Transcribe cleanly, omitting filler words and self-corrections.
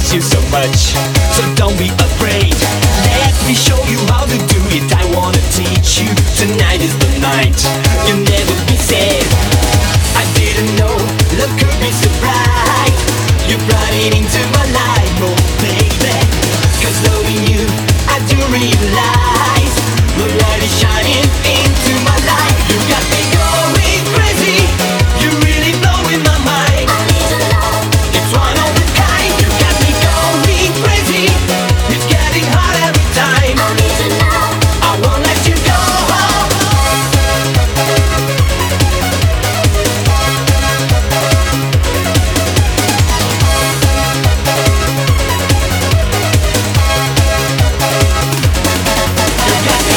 miss you so much. So don't be afraid. Let me show you how